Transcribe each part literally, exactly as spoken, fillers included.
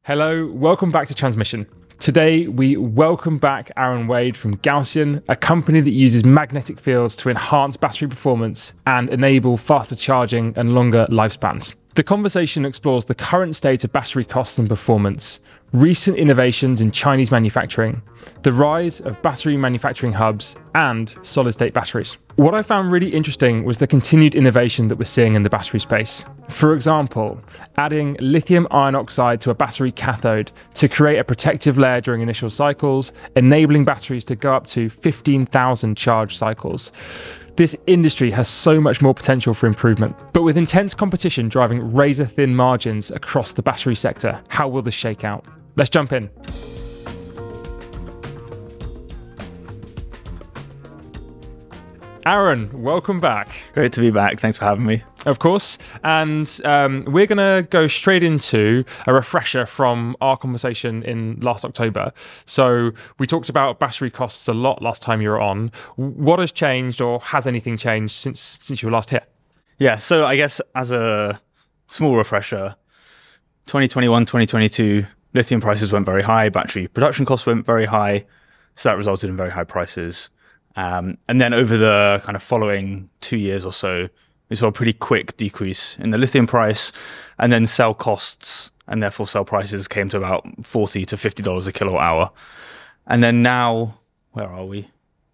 Hello, welcome back to Transmission. Today, we welcome back Aaron Wade from Gaussian, a company that uses magnetic fields to enhance battery performance and enable faster charging and longer lifespans. The conversation explores the current state of battery costs and performance, recent innovations in Chinese manufacturing, the rise of battery manufacturing hubs, and solid-state batteries. What I found really interesting was the continued innovation that we're seeing in the battery space. For example, adding lithium iron oxide to a battery cathode to create a protective layer during initial cycles, enabling batteries to go up to fifteen thousand charge cycles. This industry has so much more potential for improvement. But with intense competition driving razor-thin margins across the battery sector, how will this shake out? Let's jump in. Aaron, welcome back. Great to be back. Thanks for having me. Of course. And um, we're going to go straight into a refresher from our conversation in last October. So we talked about battery costs a lot last time you were on. What has changed, or has anything changed since since you were last here? Yeah, so I guess as a small refresher, twenty twenty-one, twenty twenty-two, lithium prices went very high, battery production costs went very high, so that resulted in very high prices. Um, and then over the kind of following two years or so, we saw a pretty quick decrease in the lithium price, and then cell costs and therefore cell prices came to about forty to fifty dollars a kilowatt hour. And then now, where are we?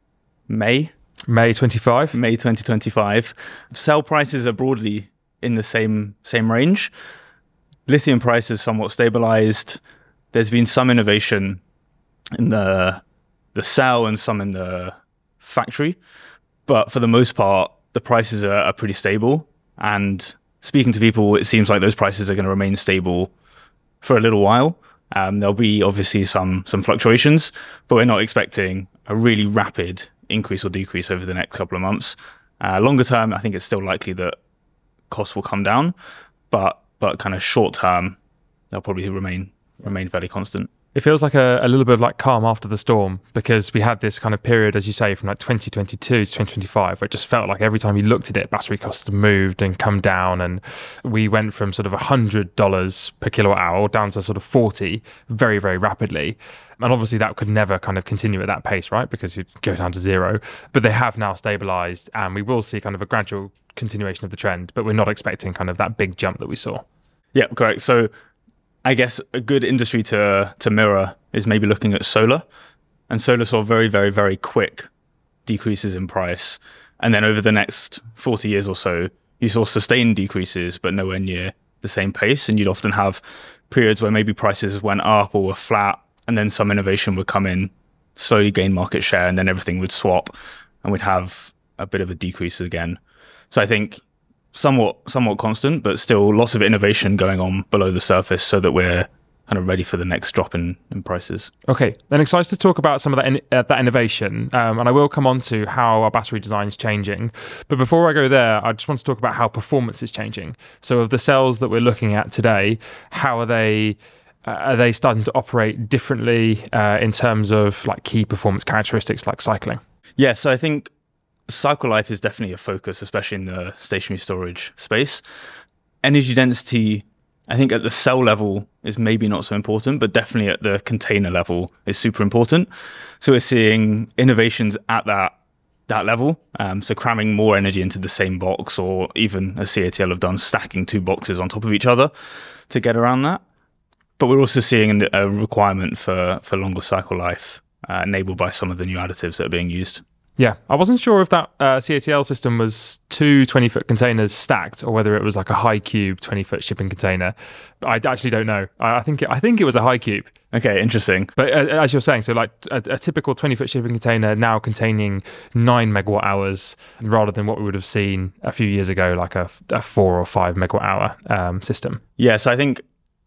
May? May twenty-five. May twenty twenty-five. Cell prices are broadly in the same same range. Lithium prices somewhat stabilized. There's been some innovation in the the cell and some in the factory, but for the most part, the prices are, are pretty stable. And speaking to people, it seems like those prices are going to remain stable for a little while. Um, there'll be obviously some some fluctuations, but we're not expecting a really rapid increase or decrease over the next couple of months. Uh, longer term, I think it's still likely that costs will come down, but but kind of short term, they'll probably remain remain fairly constant. It feels like a, a little bit of like calm after the storm, because we had this kind of period, as you say, from like twenty twenty-two to twenty twenty-five, where it just felt like every time you looked at it, battery costs have moved and come down. And we went from sort of one hundred dollars per kilowatt hour down to sort of forty very, very rapidly. And obviously that could never kind of continue at that pace, right? Because you'd go down to zero. But they have now stabilized, and we will see kind of a gradual continuation of the trend, but we're not expecting kind of that big jump that we saw. Yeah, correct. So I guess a good industry to to mirror is maybe looking at solar. And solar saw very, very, very quick decreases in price. And then over the next forty years or so, you saw sustained decreases, but nowhere near the same pace. And you'd often have periods where maybe prices went up or were flat, and then some innovation would come in, slowly gain market share, and then everything would swap, and we'd have a bit of a decrease again. So I think somewhat somewhat constant, but still lots of innovation going on below the surface so that we're kind of ready for the next drop in, in prices. Okay, then excited to talk about some of that in, uh, that innovation, um, and I will come on to how our battery design is changing. But before I go there, I just want to talk about how performance is changing. So of the cells that we're looking at today, how are they uh, are they starting to operate differently uh, in terms of like key performance characteristics like cycling? Yeah, so I think cycle life is definitely a focus, especially in the stationary storage space. Energy density, I think at the cell level is maybe not so important, but definitely at the container level is super important. So we're seeing innovations at that that level. Um, so cramming more energy into the same box, or even as C A T L have done, stacking two boxes on top of each other to get around that. But we're also seeing a requirement for, for longer cycle life uh, enabled by some of the new additives that are being used. Yeah, I wasn't sure if that uh, C A T L system was two twenty-foot containers stacked, or whether it was like a high cube twenty-foot shipping container. I actually don't know. I, I think it, I think it was a high cube. Okay, interesting. But uh, as you're saying, so like a, a typical twenty-foot shipping container now containing nine megawatt hours, rather than what we would have seen a few years ago, like a, a four or five megawatt hour um, system. Yeah, so I think,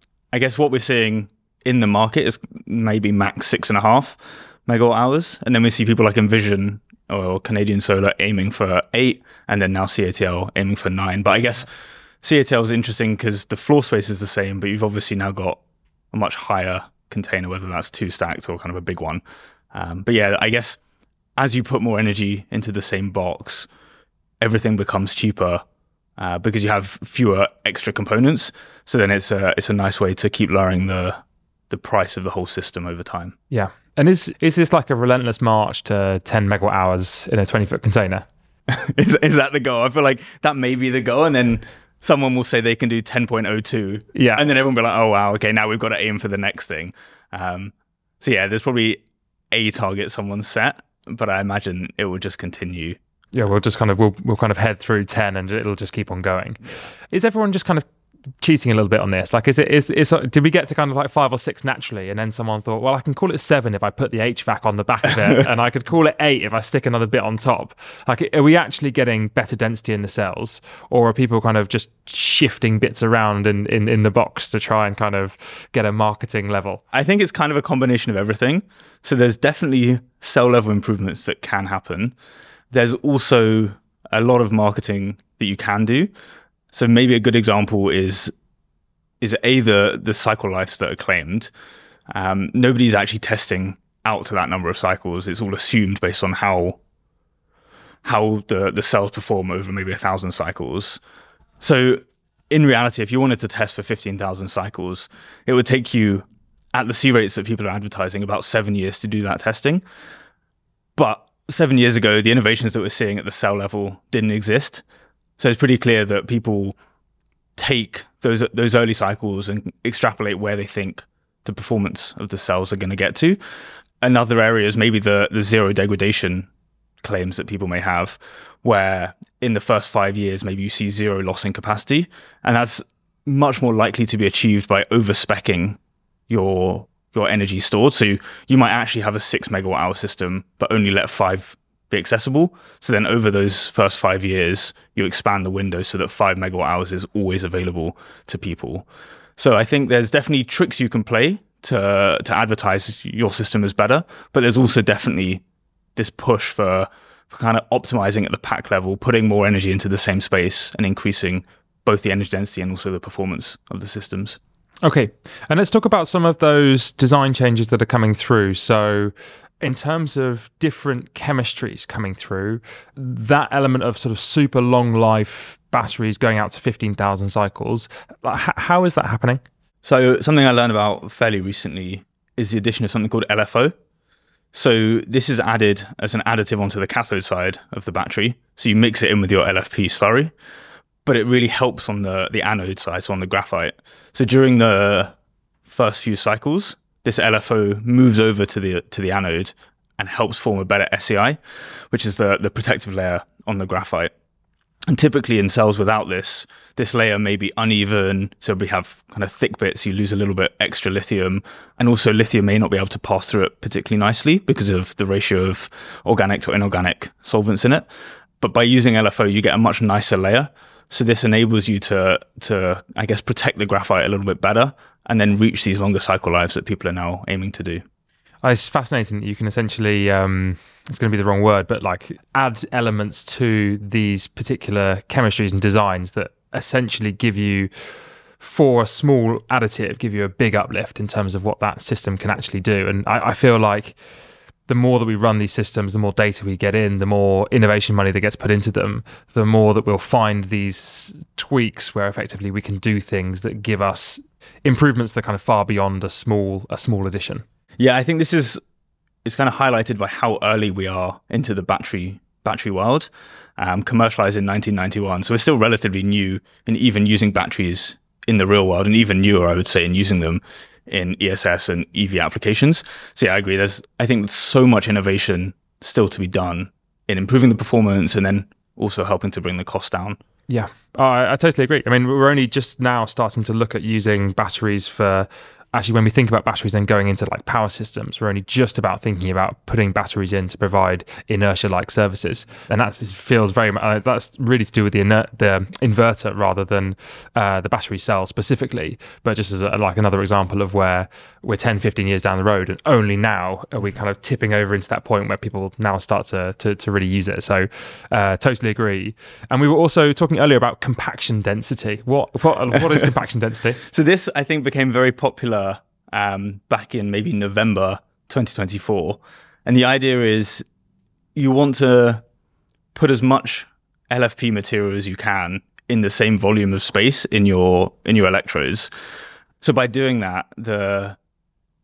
I guess what we're seeing in the market is maybe max six and a half megawatt hours, and then we see people like Envision or Canadian Solar aiming for eight, and then now C A T L aiming for nine. But I guess C A T L is interesting because the floor space is the same, but you've obviously now got a much higher container, whether that's two stacked or kind of a big one. Um, but yeah, I guess as you put more energy into the same box, everything becomes cheaper uh, because you have fewer extra components. So then it's a it's a nice way to keep lowering the the price of the whole system over time. Yeah. And is is this like a relentless march to ten megawatt hours in a twenty foot container? is, is that the goal? I feel like that may be the goal. And then someone will say they can do ten point oh two. Yeah. And then everyone will be like, oh, wow, okay, now we've got to aim for the next thing. Um, so yeah, there's probably a target someone's set, but I imagine it will just continue. Yeah, we'll just kind of we'll we'll kind of head through ten, and it'll just keep on going. Is everyone just kind of cheating a little bit on this? Like, is it is is did we get to kind of like five or six naturally, and then someone thought, well, I can call it seven if I put the H V A C on the back of it, and I could call it eight if I stick another bit on top. Like, are we actually getting better density in the cells, or are people kind of just shifting bits around in in, in the box to try and kind of get a marketing level? I think it's kind of a combination of everything. So there's definitely cell level improvements that can happen. There's also a lot of marketing that you can do. So maybe a good example is is a the the cycle lives that are claimed. Um, nobody's actually testing out to that number of cycles. It's all assumed based on how how the the cells perform over maybe a thousand cycles. So in reality, if you wanted to test for fifteen thousand cycles, it would take you at the C rates that people are advertising about seven years to do that testing. But seven years ago, the innovations that we're seeing at the cell level didn't exist. So it's pretty clear that people take those those early cycles and extrapolate where they think the performance of the cells are going to get to. And other areas, maybe the, the zero degradation claims that people may have, where in the first five years, maybe you see zero loss in capacity. And that's much more likely to be achieved by over-speccing your your energy stored. So you, you might actually have a six megawatt hour system, but only let five be accessible. So then over those first five years, you expand the window so that five megawatt hours is always available to people. So I think there's definitely tricks you can play to to advertise your system as better, but there's also definitely this push for, for kind of optimizing at the pack level, putting more energy into the same space and increasing both the energy density and also the performance of the systems. Okay, and let's talk about some of those design changes that are coming through. So in terms of different chemistries coming through, that element of sort of super long life batteries going out to fifteen thousand cycles, how is that happening? So something I learned about fairly recently is the addition of something called L F O. So this is added as an additive onto the cathode side of the battery. So you mix it in with your L F P slurry, but it really helps on the, the anode side, so on the graphite. So during the first few cycles, this L F O moves over to the to the anode and helps form a better S E I, which is the, the protective layer on the graphite. And typically in cells without this, this layer may be uneven, so we have kind of thick bits, you lose a little bit extra lithium, and also lithium may not be able to pass through it particularly nicely because of the ratio of organic to inorganic solvents in it. But by using L F O, you get a much nicer layer. So this enables you to, to I guess, protect the graphite a little bit better and then reach these longer cycle lives that people are now aiming to do. Oh, it's fascinating that you can essentially, um, it's going to be the wrong word, but like add elements to these particular chemistries and designs that essentially give you, for a small additive, give you a big uplift in terms of what that system can actually do. And I, I feel like the more that we run these systems, the more data we get in, the more innovation money that gets put into them, the more that we'll find these tweaks where effectively we can do things that give us improvements that are kind of far beyond a small a small addition. Yeah, I think this is is kind of highlighted by how early we are into the battery battery world. Um, commercialized in nineteen ninety-one, so we're still relatively new in even using batteries in the real world, and even newer, I would say, in using them in E S S and E V applications. So yeah, I agree. There's, I think, so much innovation still to be done in improving the performance and then also helping to bring the cost down. Yeah, oh, I, I totally agree. I mean, we're only just now starting to look at using batteries for, actually, when we think about batteries then going into like power systems, we're only just about thinking about putting batteries in to provide inertia-like services. And that feels very much, uh, that's really to do with the inert, the inverter rather than uh, the battery cell specifically. But just as a, like another example of where we're ten, fifteen years down the road, and only now are we kind of tipping over into that point where people now start to to, to really use it. So uh, totally agree. And we were also talking earlier about compaction density. What what what is compaction density? So this, I think, became very popular Um, back in maybe November twenty twenty-four. And the idea is you want to put as much L F P material as you can in the same volume of space in your in your electrodes. So by doing that, the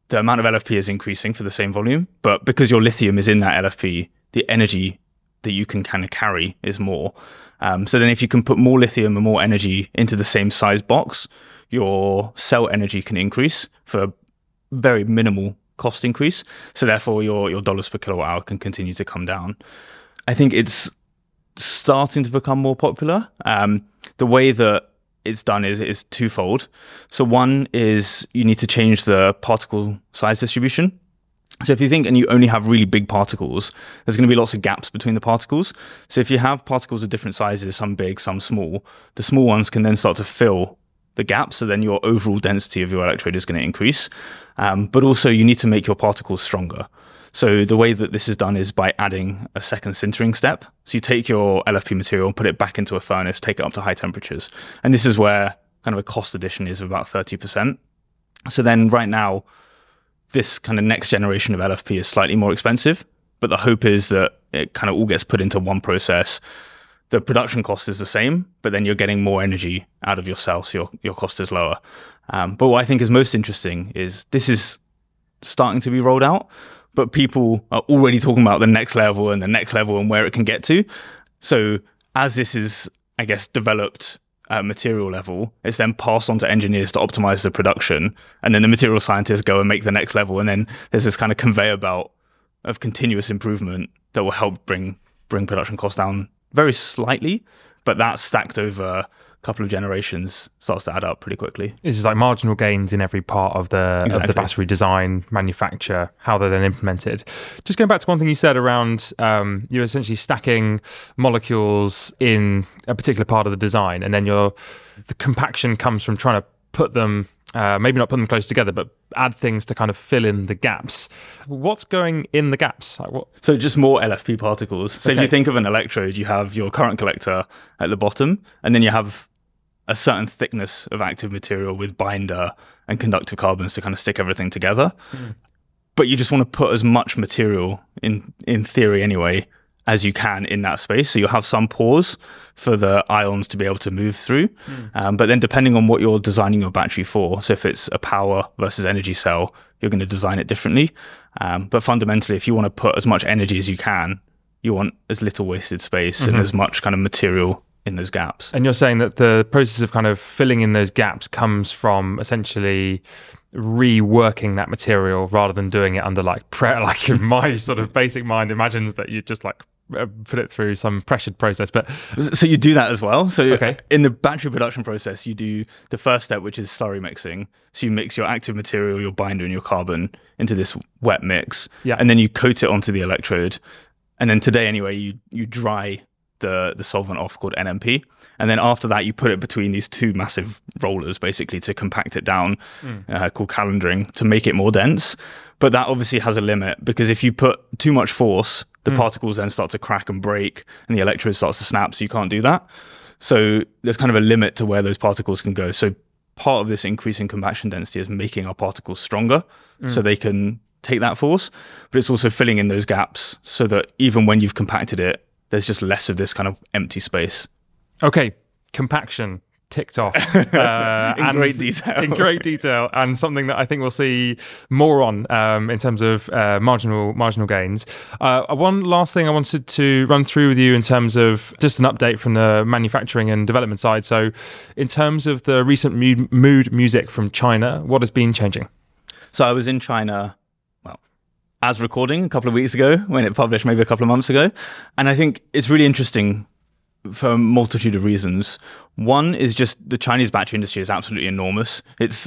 the amount of L F P is increasing for the same volume, but because your lithium is in that L F P, the energy that you can kind of carry is more. Um, so then if you can put more lithium and more energy into the same size box, your cell energy can increase for a very minimal cost increase. So therefore your, your dollars per kilowatt hour can continue to come down. I think it's starting to become more popular. Um, the way that it's done is is twofold. So one is you need to change the particle size distribution. So if you think and you only have really big particles, there's going to be lots of gaps between the particles. So if you have particles of different sizes, some big, some small, the small ones can then start to fill the gaps. So then your overall density of your electrode is going to increase. Um, but also you need to make your particles stronger. So the way that this is done is by adding a second sintering step. So you take your L F P material and put it back into a furnace, take it up to high temperatures. And this is where kind of a cost addition is of about thirty percent. So then right now, this kind of next generation of L F P is slightly more expensive, but the hope is that it kind of all gets put into one process. The production cost is the same, but then you're getting more energy out of your cell, so your, your cost is lower. Um, but what I think is most interesting is this is starting to be rolled out, but people are already talking about the next level and the next level and where it can get to. So as this is, I guess, developed at material level, it's then passed on to engineers to optimize the production. And then the material scientists go and make the next level. And then there's this kind of conveyor belt of continuous improvement that will help bring bring production costs down very slightly. But that stacked over a couple of generations starts to add up pretty quickly. It's just like marginal gains in every part of the Exactly. of the battery design, manufacture, how they're then implemented. Just going back to one thing you said around um, you're essentially stacking molecules in a particular part of the design, and then your the compaction comes from trying to put them, uh, maybe not put them close together, but add things to kind of fill in the gaps. What's going in the gaps? Like what? So just more L F P particles. So Okay. if you think of an electrode, you have your current collector at the bottom, and then you have a certain thickness of active material with binder and conductive carbons to kind of stick everything together. Mm. But you just want to put as much material, in in theory anyway, as you can in that space. So you'll have some pores for the ions to be able to move through. Mm. Um, but then depending on what you're designing your battery for, so if it's a power versus energy cell, you're going to design it differently. Um, but fundamentally, if you want to put as much energy as you can, you want as little wasted space mm-hmm. and as much kind of material in those gaps. And you're saying that the process of kind of filling in those gaps comes from essentially reworking that material rather than doing it under like pre- like my sort of basic mind imagines that you just like uh, put it through some pressured process. But so you do that as well. So okay. in the battery production process, you do the first step, which is slurry mixing. So you mix your active material, your binder, and your carbon into this wet mix, yeah. and then you coat it onto the electrode. And then today, anyway, you you dry the the solvent off called N M P, and then after that you put it between these two massive rollers basically to compact it down, mm. uh, called calendering, to make it more dense. But that obviously has a limit, because if you put too much force, the mm. particles then start to crack and break and the electrode starts to snap, so you can't do that. So there's kind of a limit to where those particles can go. So part of this increasing compaction density is making our particles stronger mm. so they can take that force, but it's also filling in those gaps so that even when you've compacted it, there's just less of this kind of empty space. Okay, compaction ticked off. Uh, in and great detail. In great detail, and something that I think we'll see more on um, in terms of uh, marginal marginal gains. Uh, one last thing I wanted to run through with you in terms of just an update from the manufacturing and development side. So in terms of the recent mood, mood music from China, what has been changing? So I was in China, well, as recording a couple of weeks ago, when it published maybe a couple of months ago. And I think it's really interesting for a multitude of reasons. One is just the Chinese battery industry is absolutely enormous. It's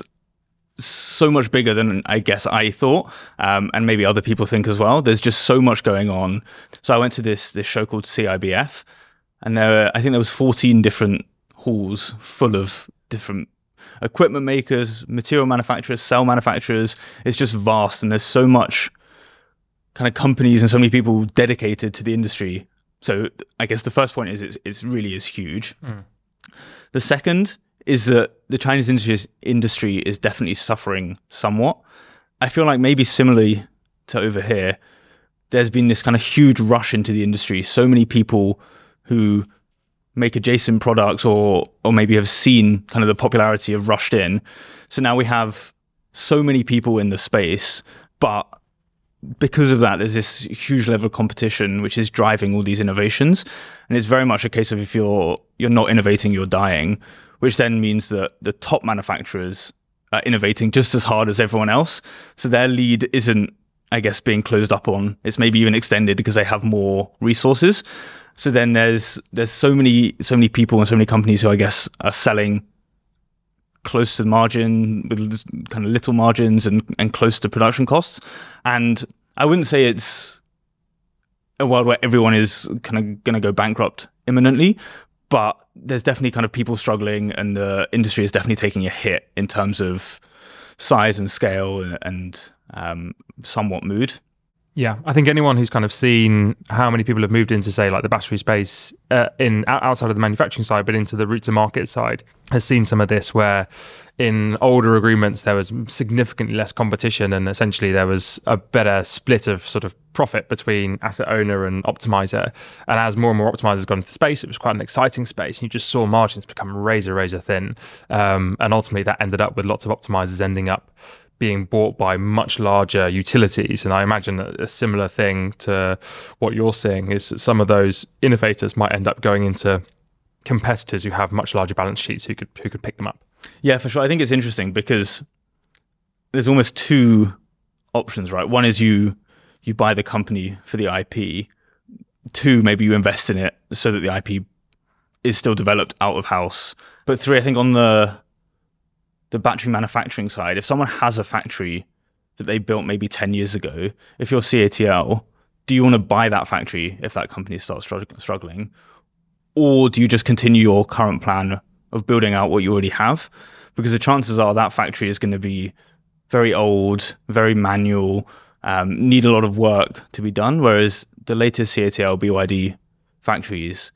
so much bigger than I guess I thought, um, and maybe other people think as well. There's just so much going on. So I went to this this show called C I B F, and there were, I think there was fourteen different halls full of different equipment makers, material manufacturers, cell manufacturers. It's just vast, and there's so much kind of companies and so many people dedicated to the industry. So I guess the first point is it's, it's really is huge. Mm. The second is that the Chinese industry, industry is definitely suffering somewhat. I feel like maybe similarly to over here, there's been this kind of huge rush into the industry. So many people who make adjacent products or or maybe have seen kind of the popularity of rushed in. So now we have so many people in the space, but because of that, there's this huge level of competition which is driving all these innovations. And it's very much a case of if you're you're not innovating, you're dying, which then means that the top manufacturers are innovating just as hard as everyone else. So their lead isn't, I guess, being closed up on. It's maybe even extended because they have more resources. So then there's there's so many so many people and so many companies who I guess are selling close to the margin with kind of little margins and, and close to production costs. And I wouldn't say it's a world where everyone is kind of going to go bankrupt imminently, but there's definitely kind of people struggling and the industry is definitely taking a hit in terms of size and scale and, and um, somewhat mood. Yeah, I think anyone who's kind of seen how many people have moved into, say, like the battery space uh, in outside of the manufacturing side, but into the route to market side, has seen some of this where in older agreements there was significantly less competition and essentially there was a better split of sort of profit between asset owner and optimizer. And as more and more optimizers got into the space, it was quite an exciting space. And you just saw margins become razor, razor thin. Um, and ultimately that ended up with lots of optimizers ending up being bought by much larger utilities. And I imagine that a similar thing to what you're seeing is that some of those innovators might end up going into competitors who have much larger balance sheets who could who could pick them up. Yeah, for sure. I think it's interesting because there's almost two options, right? One is you you buy the company for the I P. Two, maybe you invest in it so that the I P is still developed out of house. But three, I think on the the battery manufacturing side, if someone has a factory that they built maybe ten years ago, if you're C A T L, do you want to buy that factory if that company starts struggling? Or do you just continue your current plan of building out what you already have? Because the chances are that factory is going to be very old, very manual, um, need a lot of work to be done. Whereas the latest C A T L, B Y D factories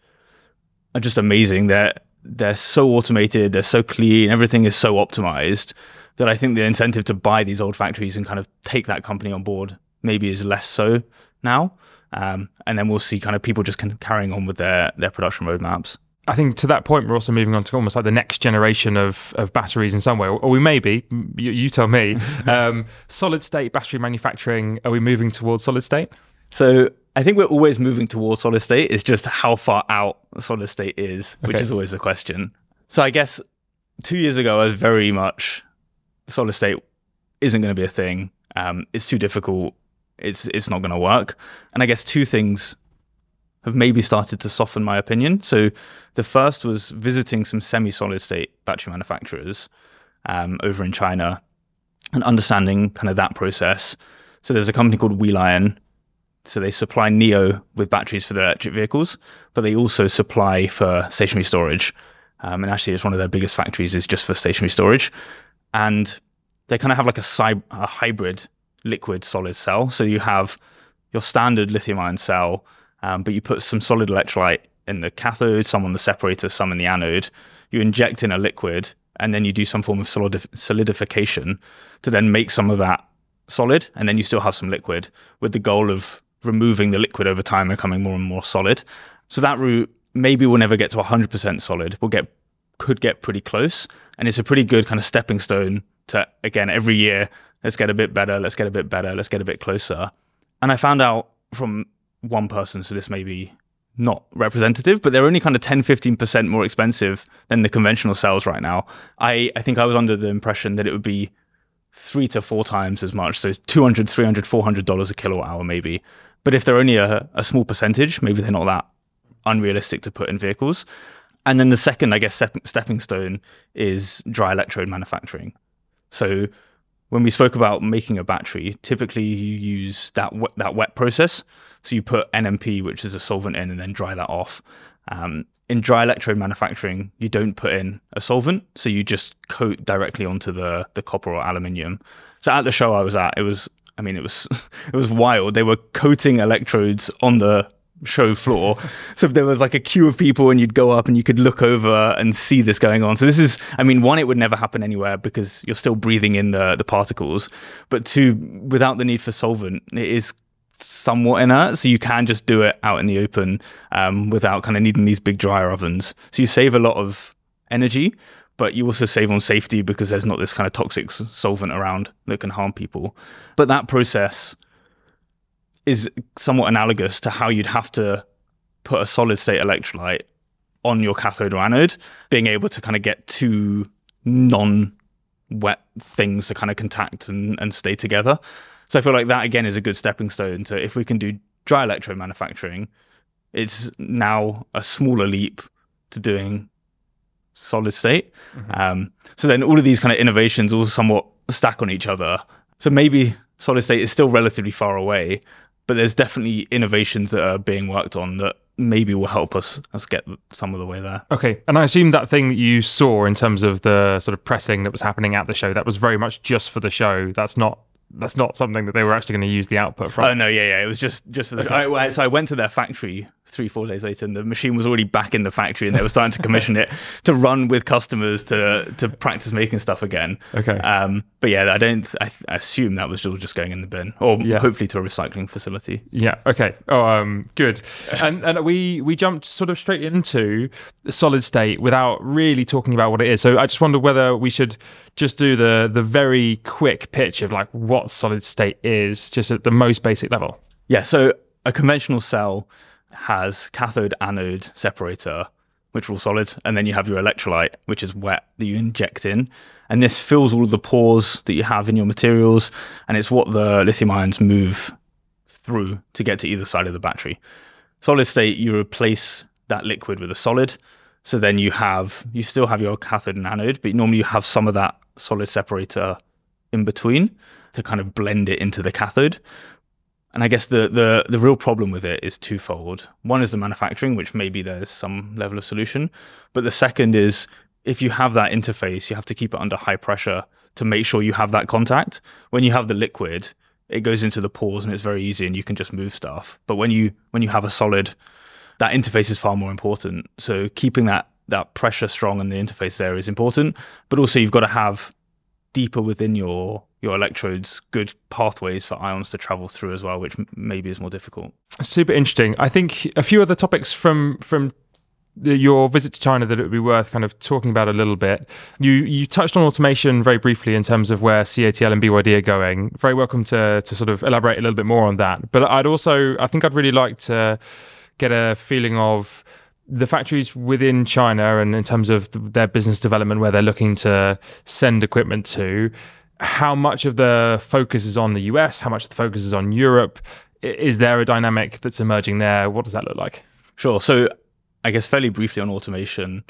are just amazing. They're they're so automated, they're so clean, everything is so optimized that I think the incentive to buy these old factories and kind of take that company on board maybe is less so now. Um, and then we'll see kind of people just kind of carrying on with their, their production roadmaps. I think to that point, we're also moving on to almost like the next generation of, of batteries in some way, or we may be, you, you tell me. um, solid state battery manufacturing, are we moving towards solid state? So I think we're always moving towards solid state. It's just how far out solid state is, which Okay. is always the question. So I guess two years ago, I was very much solid state isn't going to be a thing. Um, it's too difficult. It's it's not going to work. And I guess two things have maybe started to soften my opinion. So the first was visiting some semi-solid state battery manufacturers um, over in China and understanding kind of that process. So there's a company called WeLion. So they supply NIO with batteries for their electric vehicles, but they also supply for stationary storage. Um, and actually, it's one of their biggest factories is just for stationary storage. And they kind of have like a, cy- a hybrid liquid solid cell. So you have your standard lithium ion cell, um, but you put some solid electrolyte in the cathode, some on the separator, some in the anode. You inject in a liquid, and then you do some form of solidif- solidification to then make some of that solid, and then you still have some liquid with the goal of removing the liquid over time and becoming more and more solid. So that route maybe we'll never get to one hundred percent solid. We'll get could get pretty close, and it's a pretty good kind of stepping stone to, again, every year, let's get a bit better, let's get a bit better, let's get a bit closer. And I found out from one person, so this may be not representative, but they're only kind of ten, fifteen percent more expensive than the conventional cells right now. I, I think I was under the impression that it would be three to four times as much. So two hundred, three hundred, four hundred dollars a kilowatt hour maybe. But if they're only a, a small percentage, maybe they're not that unrealistic to put in vehicles. And then the second, I guess, step, stepping stone is dry electrode manufacturing. So when we spoke about making a battery, typically you use that wet, that wet process. So you put N M P, which is a solvent, in and then dry that off. Um, in dry electrode manufacturing, you don't put in a solvent, so you just coat directly onto the the copper or aluminium. So at the show I was at, it was, I mean, it was it was wild. They were coating electrodes on the show floor. So there was like a queue of people and you'd go up and you could look over and see this going on. So this is, I mean, one, it would never happen anywhere because you're still breathing in the, the particles. But two, without the need for solvent, it is somewhat inert. So you can just do it out in the open um, without kind of needing these big dryer ovens. So you save a lot of energy. but you also save on safety because there's not this kind of toxic s- solvent around that can harm people. But that process is somewhat analogous to how you'd have to put a solid state electrolyte on your cathode or anode, being able to kind of get two non-wet things to kind of contact and, and stay together. So I feel like that, again, is a good stepping stone to if we can do dry electrode manufacturing, it's now a smaller leap to doing solid state. Mm-hmm. Um, so then all of these kind of innovations all somewhat stack on each other. So maybe solid state is still relatively far away, but there's definitely innovations that are being worked on that maybe will help us us get some of the way there. Okay, and I assume that thing that you saw in terms of the sort of pressing that was happening at the show, that was very much just for the show. That's not that's not something that they were actually going to use the output from. Oh no, yeah, yeah, it was just just for the. Okay. I, so I went to their factory three, four days later, and the machine was already back in the factory, and they were starting to commission it to run with customers to to practice making stuff again. Okay. Um, but yeah, I don't. I, I assume that was just going in the bin, or yeah. hopefully to a recycling facility. Yeah. Okay. Oh, um, good. And and we we jumped sort of straight into the solid state without really talking about what it is. So I just wonder whether we should just do the the very quick pitch of like what solid state is, just at the most basic level. Yeah. So a conventional cell has cathode anode separator, which are all solid, and then you have your electrolyte, which is wet, that you inject in, and this fills all of the pores that you have in your materials, and it's what the lithium ions move through to get to either side of the battery. Solid state, you replace that liquid with a solid, so then you have you still have your cathode and anode, but normally you have some of that solid separator in between to kind of blend it into the cathode. And I guess the, the the real problem with it is twofold. One is the manufacturing, which maybe there's some level of solution. But the second is, if you have that interface, you have to keep it under high pressure to make sure you have that contact. When you have the liquid, it goes into the pores and it's very easy and you can just move stuff. But when you when you have a solid, that interface is far more important. So keeping that that pressure strong and the interface there is important. But also you've got to have deeper within your your electrodes good pathways for ions to travel through as well, which m- maybe is more difficult. Super interesting. I think a few other topics from from the, your visit to China that it would be worth kind of talking about a little bit. You you touched on automation very briefly in terms of where C A T L and B Y D are going. Very welcome to to sort of elaborate a little bit more on that. But I'd also, I think I'd really like to get a feeling of the factories within China and in terms of their business development, where they're looking to send equipment to. How much of the focus is on the U S? How much of the focus is on Europe? Is there a dynamic that's emerging there? What does that look like? Sure. So I guess fairly briefly on automation.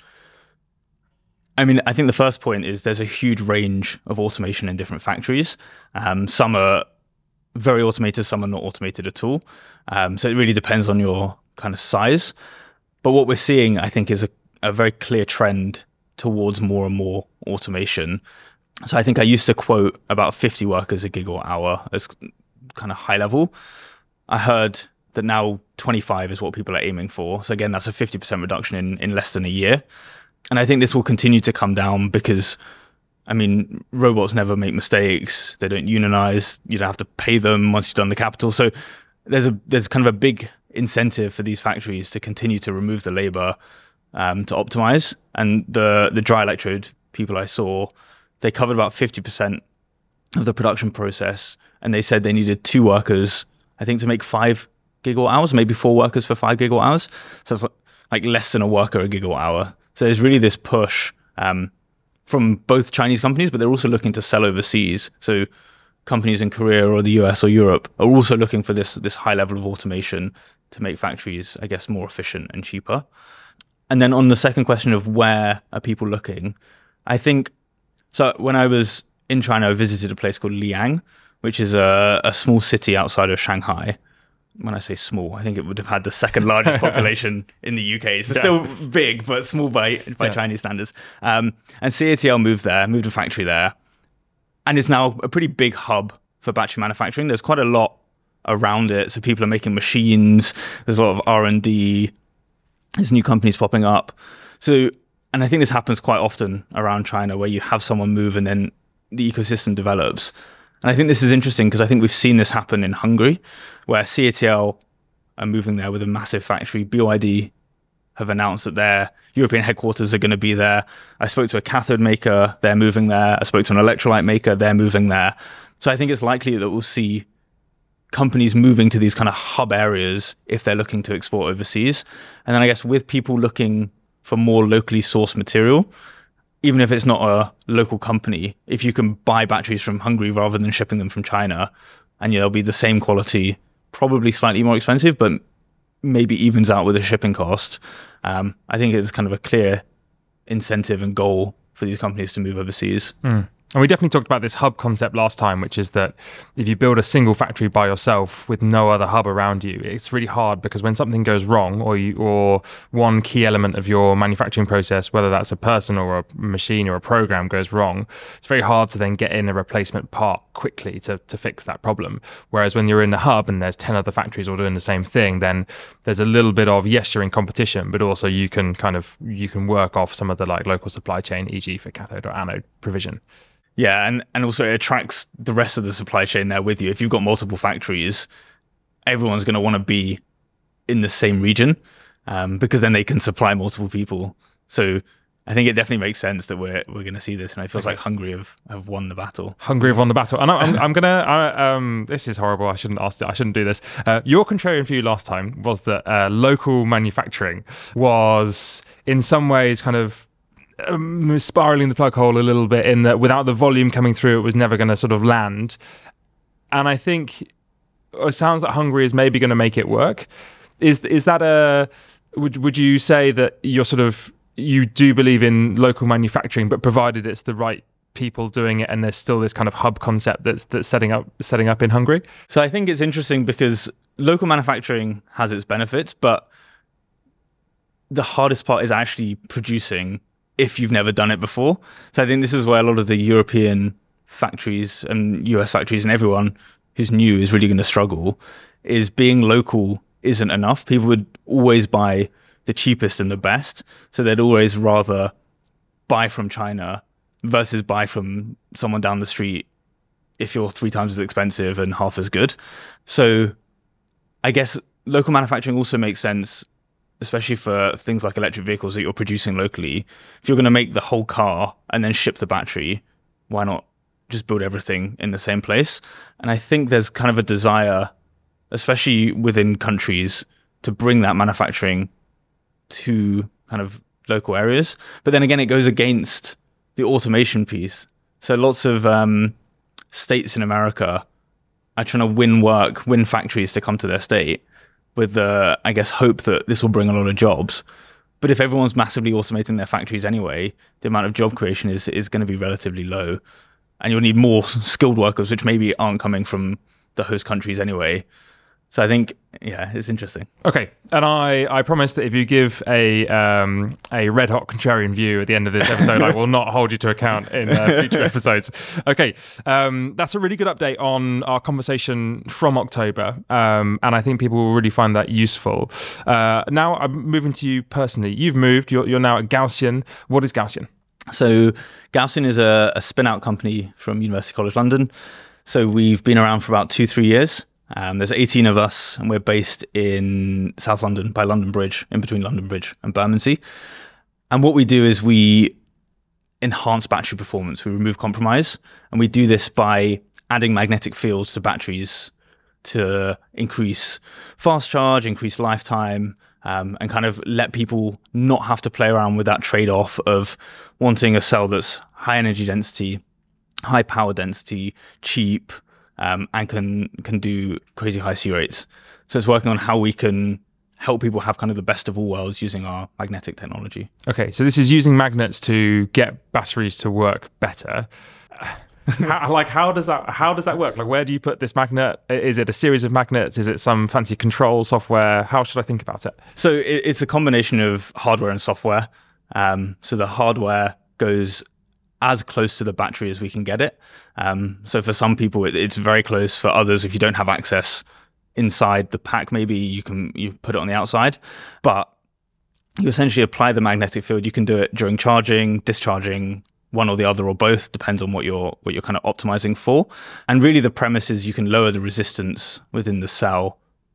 I mean, I think the first point is there's a huge range of automation in different factories. Um, some are very automated, some are not automated at all. Um, so it really depends on your kind of size. But what we're seeing, I think, is a, a very clear trend towards more and more automation. So I think I used to quote about fifty workers a gigawatt hour as kind of high level. I heard that now twenty-five is what people are aiming for. So again, that's a fifty percent reduction in, in less than a year. And I think this will continue to come down because, I mean, robots never make mistakes. They don't unionize. You don't have to pay them once you've done the capital. So there's a there's kind of a big incentive for these factories to continue to remove the labor um, to optimize. And the the dry electrode people I saw, they covered about fifty percent of the production process, and they said they needed two workers, I think, to make five gigawatt hours, maybe four workers for five gigawatt hours. So it's like less than a worker a gigawatt hour. So there's really this push um, from both Chinese companies, but they're also looking to sell overseas. So companies in Korea or the U S or Europe are also looking for this this high level of automation to make factories, I guess, more efficient and cheaper. And then on the second question of where are people looking, I think, so when I was in China, I visited a place called Liang, which is a, a small city outside of Shanghai. When I say small, I think it would have had the second largest population in the U K. So yeah. Still big, but small by by yeah. Chinese standards. Um, and C A T L moved there, moved a factory there, and is now a pretty big hub for battery manufacturing. There's quite a lot around it. So people are making machines. There's a lot of R and D. There's new companies popping up. So, and I think this happens quite often around China, where you have someone move and then the ecosystem develops. And I think this is interesting because I think we've seen this happen in Hungary, where C A T L are moving there with a massive factory. B Y D have announced that their European headquarters are going to be there. I spoke to a cathode maker, they're moving there. I spoke to an electrolyte maker, they're moving there. So I think it's likely that we'll see companies moving to these kind of hub areas if they're looking to export overseas. And then I guess with people looking for more locally sourced material, even if it's not a local company, if you can buy batteries from Hungary rather than shipping them from China, and yeah, they'll be the same quality, probably slightly more expensive, but maybe evens out with the shipping cost. Um, I think it's kind of a clear incentive and goal for these companies to move overseas. Mm. And we definitely talked about this hub concept last time, which is that if you build a single factory by yourself with no other hub around you, it's really hard because when something goes wrong or you, or one key element of your manufacturing process, whether that's a person or a machine or a program goes wrong, it's very hard to then get in a replacement part quickly to, to fix that problem. Whereas when you're in the hub and there's ten other factories all doing the same thing, then there's a little bit of, yes, you're in competition, but also you can kind of, you can work off some of the like local supply chain, for example for cathode or anode provision. Yeah, and, and also it attracts the rest of the supply chain there with you. If you've got multiple factories, everyone's going to want to be in the same region um, because then they can supply multiple people. So I think it definitely makes sense that we're we're going to see this, and it feels okay. like Hungary have, have won the battle. Hungary have won the battle, and I'm, I'm gonna. I, um, this is horrible. I shouldn't ask. I shouldn't do this. Uh, your contrarian view last time was that uh, local manufacturing was in some ways kind of Um, spiraling the plug hole a little bit, in that without the volume coming through, it was never going to sort of land. And I think it sounds like Hungary is maybe going to make it work. Is is that a? Would would you say that you're sort of you do believe in local manufacturing, but provided it's the right people doing it, and there's still this kind of hub concept that's that's setting up setting up in Hungary? So I think it's interesting because local manufacturing has its benefits, but the hardest part is actually producing if you've never done it before. So I think this is where a lot of the European factories and U S factories and everyone who's new is really going to struggle, is being local isn't enough. People would always buy the cheapest and the best. So they'd always rather buy from China versus buy from someone down the street if you're three times as expensive and half as good. So I guess local manufacturing also makes sense, especially for things like electric vehicles that you're producing locally. If you're going to make the whole car and then ship the battery, why not just build everything in the same place? And I think there's kind of a desire, especially within countries, to bring that manufacturing to kind of local areas. But then again, it goes against the automation piece. So lots of um, states in America are trying to win work, win factories to come to their state, with the, I guess, hope that this will bring a lot of jobs. But if everyone's massively automating their factories anyway, the amount of job creation is is going to be relatively low. And you'll need more skilled workers, which maybe aren't coming from the host countries anyway. So I think, yeah, it's interesting. Okay, and I, I promise that if you give a um, a red hot contrarian view at the end of this episode, I will not hold you to account in uh, future episodes. Okay, um, that's a really good update on our conversation from October, um, and I think people will really find that useful. Uh, now I'm moving to you personally. You've moved. You're you're now at Gaussian. What is Gaussian? So Gaussian is a, a spin-out company from University College London. So we've been around for about two, three years. Um, there's eighteen of us, and we're based in South London by London Bridge, in between London Bridge and Bermondsey. And what we do is we enhance battery performance. We remove compromise, and we do this by adding magnetic fields to batteries to increase fast charge, increase lifetime, um, and kind of let people not have to play around with that trade-off of wanting a cell that's high energy density, high power density, cheap, Um, and can can do crazy high C rates. So it's working on how we can help people have kind of the best of all worlds using our magnetic technology. Okay, so this is using magnets to get batteries to work better. how, like how does that how does that work? Like where do you put this magnet? Is it a series of magnets? Is it some fancy control software? How should I think about it? So it, it's a combination of hardware and software. Um, so the hardware goes as close to the battery as we can get it. Um, so for some people, it, it's very close. For others, if you don't have access inside the pack, maybe you can you put it on the outside. But you essentially apply the magnetic field. You can do it during charging, discharging, one or the other or both, depends on what you're what you're kind of optimizing for. And really the premise is you can lower the resistance within the cell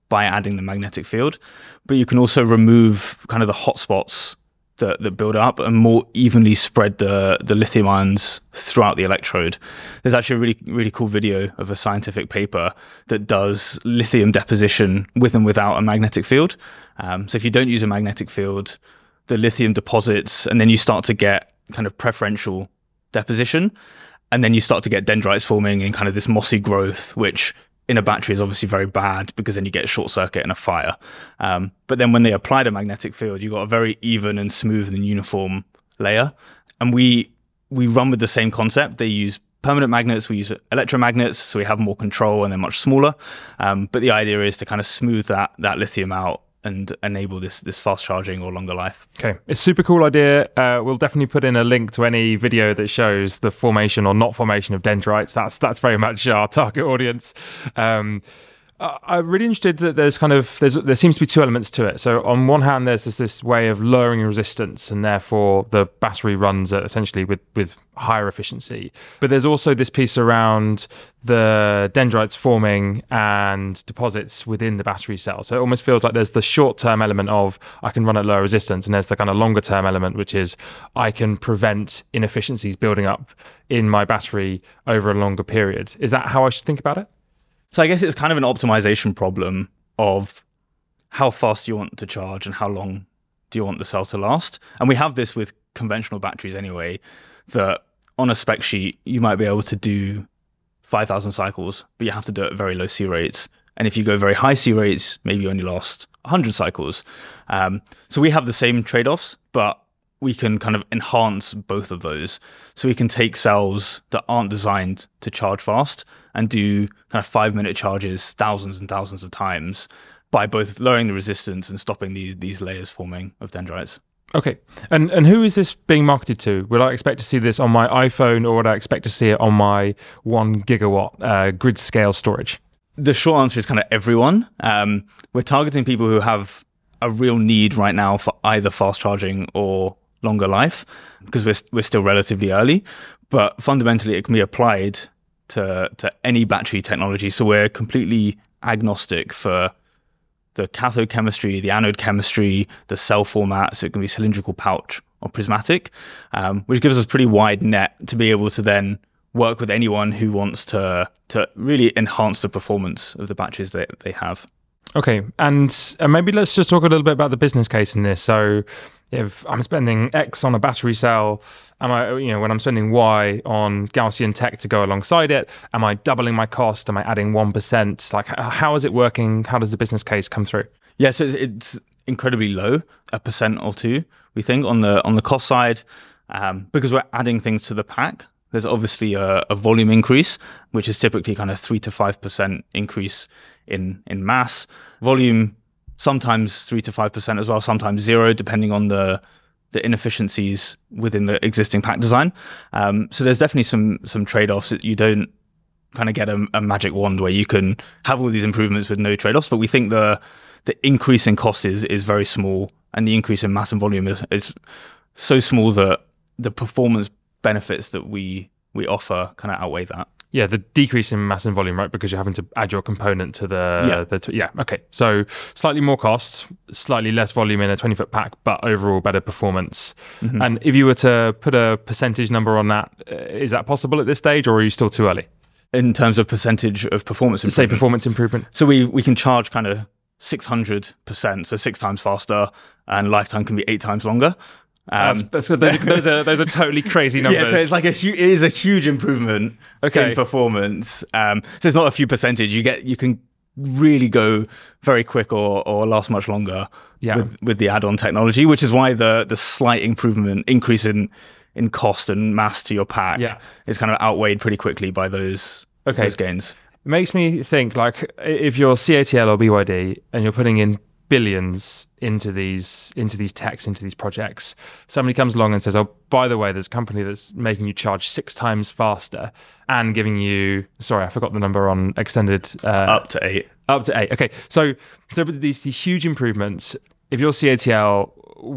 by adding the magnetic field. But you can also remove kind of the hotspots that, that build up and more evenly spread the, the lithium ions throughout the electrode. There's actually a really, really cool video of a scientific paper that does lithium deposition with and without a magnetic field. Um, so if you don't use a magnetic field, the lithium deposits, and then you start to get kind of preferential deposition, and then you start to get dendrites forming in kind of this mossy growth, which in a battery is obviously very bad because then you get a short circuit and a fire. Um, but then when they applied a magnetic field, you got a very even and smooth and uniform layer. And we we run with the same concept. They use permanent magnets, we use electromagnets, so we have more control and they're much smaller. Um, but the idea is to kind of smooth that that lithium out and enable this this fast charging or longer life. Okay, it's a super cool idea. Uh, we'll definitely put in a link to any video that shows the formation or not formation of dendrites. That's that's very much our target audience. Um, I- I'm really interested that there's kind of there's there seems to be two elements to it. So on one hand, there's this, this way of lowering resistance, and therefore the battery runs at essentially with with higher efficiency. But there's also this piece around the dendrites forming and deposits within the battery cell. So it almost feels like there's the short-term element of I can run at low resistance, and there's the kind of longer-term element, which is I can prevent inefficiencies building up in my battery over a longer period. Is that how I should think about it? So I guess it's kind of an optimization problem of how fast do you want to charge and how long do you want the cell to last. And we have this with conventional batteries anyway, that on a spec sheet, you might be able to do five thousand cycles, but you have to do it at very low C rates. And if you go very high C rates, maybe you only last one hundred cycles. Um, so we have the same trade-offs, but we can kind of enhance both of those. So we can take cells that aren't designed to charge fast and do kind of five minute charges thousands and thousands of times by both lowering the resistance and stopping these these layers forming of dendrites. Okay. And and who is this being marketed to? Would I expect to see this on my iPhone, or would I expect to see it on my one gigawatt uh, grid scale storage? The short answer is kind of everyone. Um, we're targeting people who have a real need right now for either fast charging or longer life, because we're we're still relatively early. But fundamentally, it can be applied to to any battery technology. So we're completely agnostic for the cathode chemistry, the anode chemistry, the cell format. So it can be cylindrical pouch or prismatic, um, which gives us a pretty wide net to be able to then work with anyone who wants to to really enhance the performance of the batteries that they have. Okay, and uh, maybe let's just talk a little bit about the business case in this. So, if I'm spending X on a battery cell, am I, you know, when I'm spending Y on Gaussian tech to go alongside it, am I doubling my cost? Am I adding one percent? Like, how is it working? How does the business case come through? Yeah, so it's incredibly low, a percent or two, we think, on the on the cost side, um, because we're adding things to the pack. There's obviously a, a volume increase, which is typically kind of three to five percent increase in in mass volume, sometimes three to five percent as well, sometimes zero, depending on the the inefficiencies within the existing pack design. Um, so there's definitely some some trade-offs. That you don't kind of get a, a magic wand where you can have all these improvements with no trade-offs. But we think the the increase in cost is is very small, and the increase in mass and volume is, is so small that the performance benefits that we we offer kind of outweigh that. Yeah, the decrease in mass and volume, right? Because you're having to add your component to the... Yeah. the t- yeah, okay. So slightly more cost, slightly less volume in a twenty-foot pack, but overall better performance. Mm-hmm. And if you were to put a percentage number on that, is that possible at this stage, or are you still too early? In terms of percentage of performance improvement? Say performance improvement. So we, we can charge kind of six hundred percent, so six times faster, and lifetime can be eight times longer. Um, that's, that's, those, are, those are those are totally crazy numbers. Yeah, so it's like a hu- it is a huge improvement okay. in performance. Um, so it's not a few percentage. You get you can really go very quick or or last much longer yeah. with with the add-on technology, which is why the the slight improvement increase in in cost and mass to your pack yeah. is kind of outweighed pretty quickly by those okay. those gains. It makes me think, like, if you're C A T L or B Y D and you're putting in billions into these into these techs, into these projects, somebody comes along and says, oh, by the way, there's a company that's making you charge six times faster and giving you, sorry, I forgot the number on extended. Uh, up to eight. Up to eight. Okay. So, so these, these huge improvements, if you're C A T L,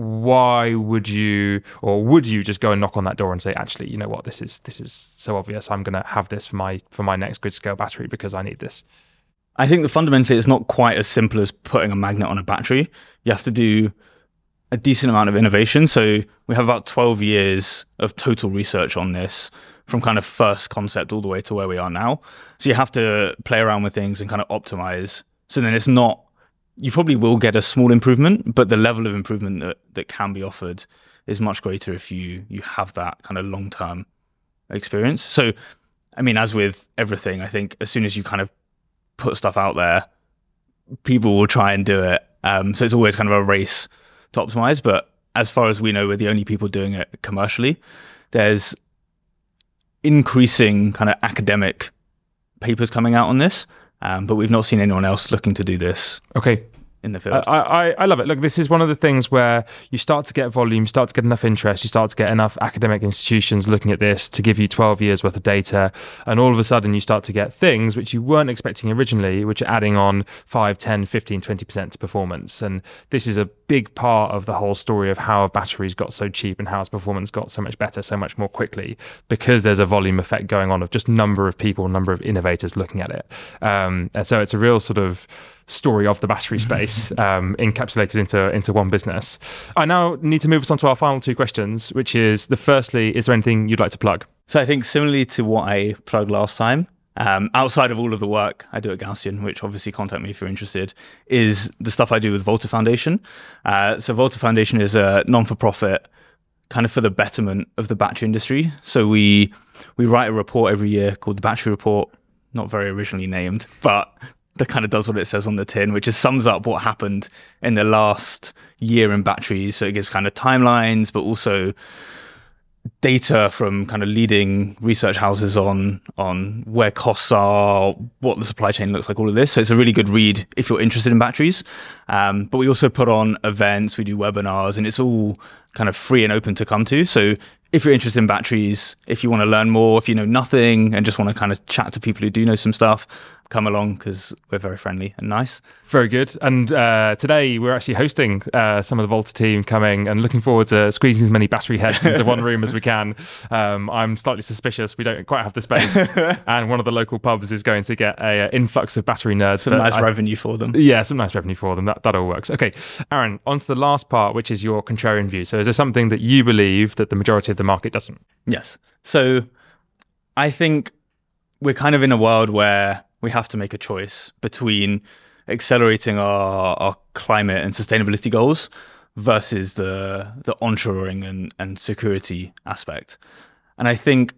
why would you, or would you just go and knock on that door and say, actually, you know what, this is this is so obvious, I'm going to have this for my for my next grid scale battery because I need this? I think that fundamentally it's not quite as simple as putting a magnet on a battery. You have to do a decent amount of innovation. So we have about twelve years of total research on this, from kind of first concept all the way to where we are now. So you have to play around with things and kind of optimize. So then it's not, you probably will get a small improvement, but the level of improvement that, that can be offered is much greater if you you have that kind of long-term experience. So, I mean, as with everything, I think as soon as you kind of put stuff out there, people will try and do it. Um, so it's always kind of a race to optimize. But as far as we know, we're the only people doing it commercially. There's increasing kind of academic papers coming out on this, um, but we've not seen anyone else looking to do this. Okay. In the field. I, I, I love it. Look, this is one of the things where you start to get volume, you start to get enough interest, you start to get enough academic institutions looking at this to give you twelve years worth of data. And all of a sudden you start to get things which you weren't expecting originally, which are adding on five, ten, fifteen, twenty percent to performance. And this is a big part of the whole story of how batteries got so cheap and how its performance got so much better, so much more quickly, because there's a volume effect going on of just number of people, number of innovators looking at it. Um, and so it's a real sort of story of the battery space um, encapsulated into into one business. I now need to move us on to our final two questions, which is the firstly, is there anything you'd like to plug? So I think similarly to what I plugged last time, um, outside of all of the work I do at Gaussian, which obviously contact me if you're interested, is the stuff I do with Volta Foundation. Uh, so Volta Foundation is a non-for-profit kind of for the betterment of the battery industry. So we we write a report every year called the Battery Report, not very originally named, but that kind of does what it says on the tin, which just sums up what happened in the last year in batteries. So it gives kind of timelines, but also data from kind of leading research houses on on where costs are, what the supply chain looks like, all of this. So it's a really good read if you're interested in batteries. Um, but we also put on events, we do webinars, and it's all kind of free and open to come to. So if you're interested in batteries, if you want to learn more, if you know nothing and just want to kind of chat to people who do know some stuff, come along because we're very friendly and nice. Very good. And uh, today we're actually hosting uh, some of the Volta team coming and looking forward to squeezing as many battery heads into one room as we can. Um, I'm slightly suspicious we don't quite have the space, and one of the local pubs is going to get a, a influx of battery nerds. Some nice I, revenue for them. Yeah, some nice revenue for them. That, that all works. Okay, Aaron, on to the last part, which is your contrarian view. So is there something that you believe that the majority of the market doesn't? Yes. So I think we're kind of in a world where we have to make a choice between accelerating our, our climate and sustainability goals versus the the onshoring and, and security aspect. And I think,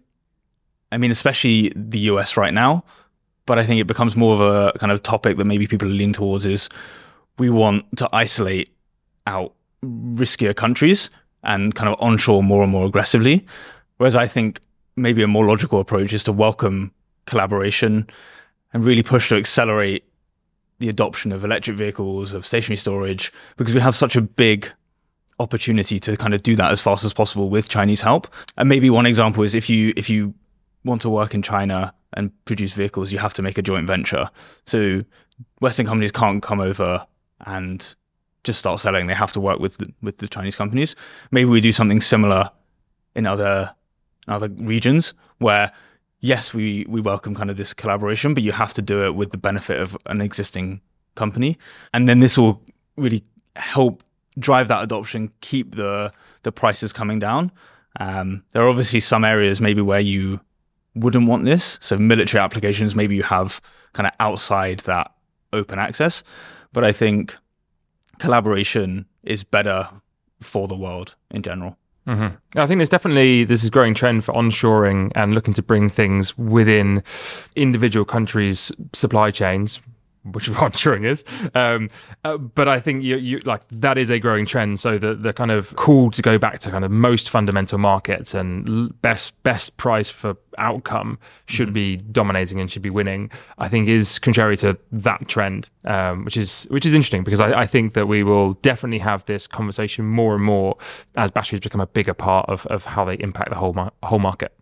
I mean, especially the U S right now, but I think it becomes more of a kind of topic that maybe people lean towards is we want to isolate out riskier countries and kind of onshore more and more aggressively. Whereas I think maybe a more logical approach is to welcome collaboration and really push to accelerate the adoption of electric vehicles, of stationary storage, because we have such a big opportunity to kind of do that as fast as possible with Chinese help. And maybe one example is if you if you want to work in China and produce vehicles, you have to make a joint venture. So Western companies can't come over and just start selling. They have to work with the, with the Chinese companies. Maybe we do something similar in other other regions where, yes, we, we welcome kind of this collaboration, but you have to do it with the benefit of an existing company. And then this will really help drive that adoption, keep the the prices coming down. Um, there are obviously some areas maybe where you wouldn't want this. So military applications, maybe you have kind of outside that open access. But I think collaboration is better for the world in general. Mm-hmm. I think there's definitely this is a growing trend for onshoring and looking to bring things within individual countries' supply chains, which is what onshoring is. Um, uh, but I think you, you like that is a growing trend. So the the kind of call to go back to kind of most fundamental markets and best best price for outcome should mm-hmm. be dominating and should be winning, I think is contrary to that trend, um, which is which is interesting because I, I think that we will definitely have this conversation more and more as batteries become a bigger part of, of how they impact the whole mar- whole market.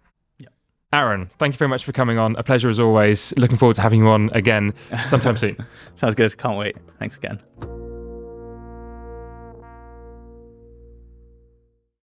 Aaron, thank you very much for coming on. A pleasure as always. Looking forward to having you on again sometime soon. Sounds good. Can't wait. Thanks again.